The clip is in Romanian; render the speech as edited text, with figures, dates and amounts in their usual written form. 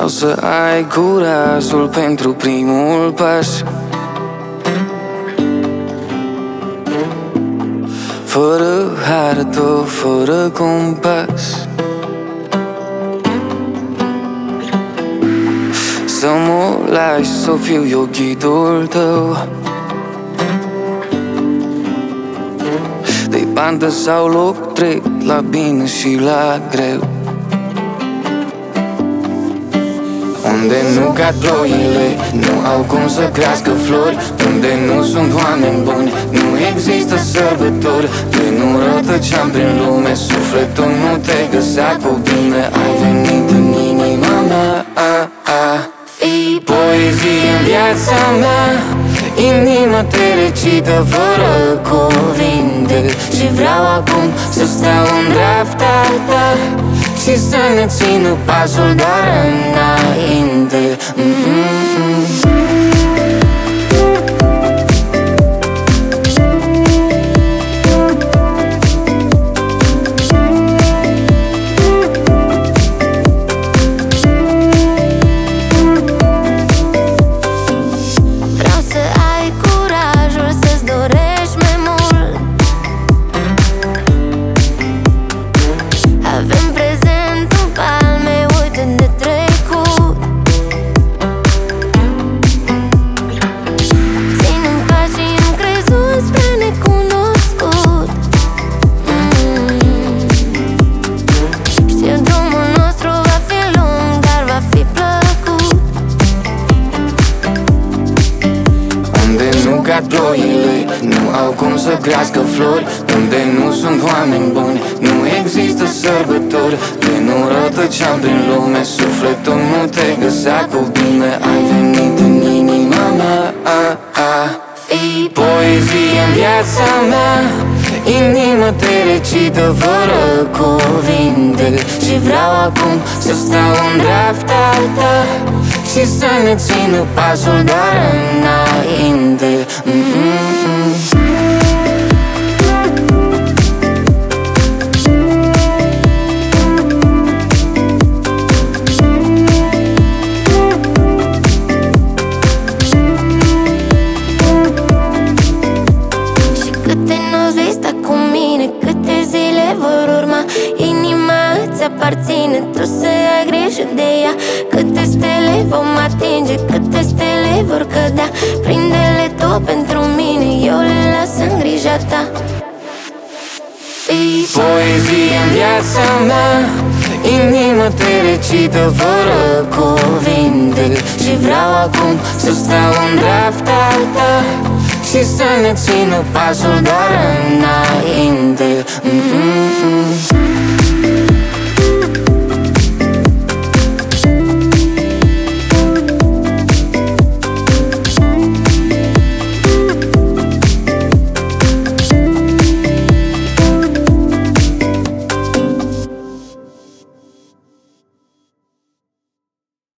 Vreau să ai curajul pentru primul pas, fără hartă, fără compas. Să mă lași să fiu eu ghidul tău, de bandă sau loc drept, la bine și la greu, unde nu cad ploile, nu au cum să crească flori, unde nu sunt oameni buni, nu există sărbători. De nu rătăceam prin lume, sufletul nu te găsea cu bine. Ai venit în inima mea, fii poezie în viața mea. Inima te recită fără cuvinte și vreau acum să stau în dreapta ta și să ne țină pasul doar înainte. Ploile nu au cum să crească flori, unde nu sunt oameni buni, nu există sărbători. De nu rătăceam prin lume, sufletul nu te găsea cu bine. Ai venit în inima mea, fii poezie în viața mea. Inima te recită fără cuvinte și vreau acum să stau în dreapta ta și să ne țină pasul doar înainte. Și câte nu-ți vei sta cu mine, câte zile vor urma, inima îți aparține, tu să ai grijă de ea. Câte stele vom atinge, câte stele vor cădea, prinde-le tu pentru mine, eu le las în grija ta. Fii poezie în viața mea. Inima te recită fără cuvinte și vreau acum să stau în dreapta ta și să ne țină pasul doar înainte.